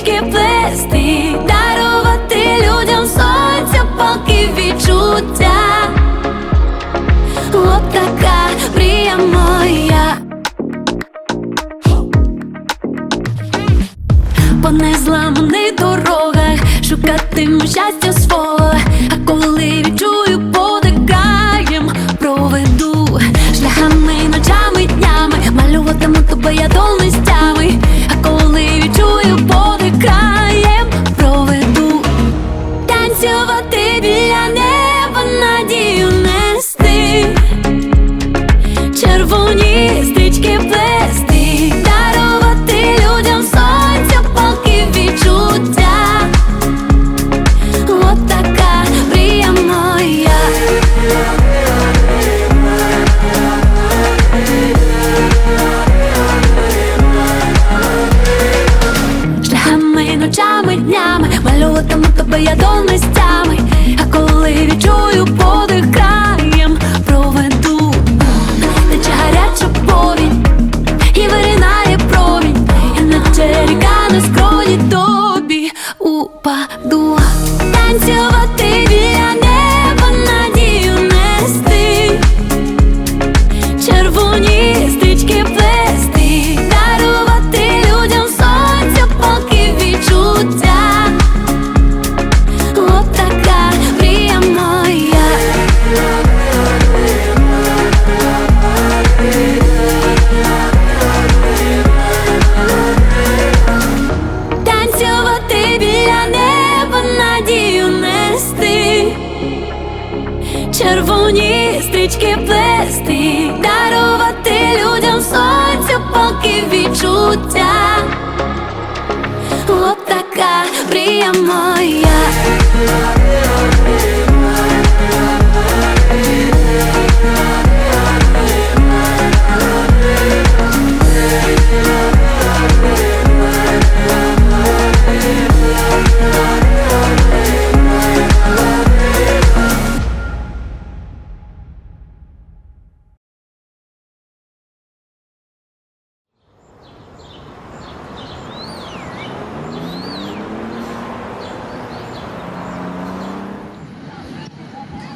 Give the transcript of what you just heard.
стрічки плести, дарувати людям сонця, палки відчуття. От така мрія моя. По незламаних дорогах шукатиму щастя свого, а коли відчую подих краєм проведу. Шляхами, ночами, днями малюватиму тебе я долностями, а коли відчую подих краєм проведу. Танцювати біля неба, надію нести, червоні стрічки плести, дарувати людям сонця, палки відчуття. От така мрія моя. Шляхами, ночами, днями малюватиму тебе я долностями, а коли відчую подих краєм проведу. Тече гаряча повінь і виринає промінь, я наче ріка на скроні тобі упаду. Танцювати біля неба, надію нести, червоні стрічки плести, дарувати людям сонця, палки відчуття. От така мрія моя. Танцювати біля неба, надію нести, червоні стрічки плести, дарувати людям сонця, палки відчуття. От така мрія моя.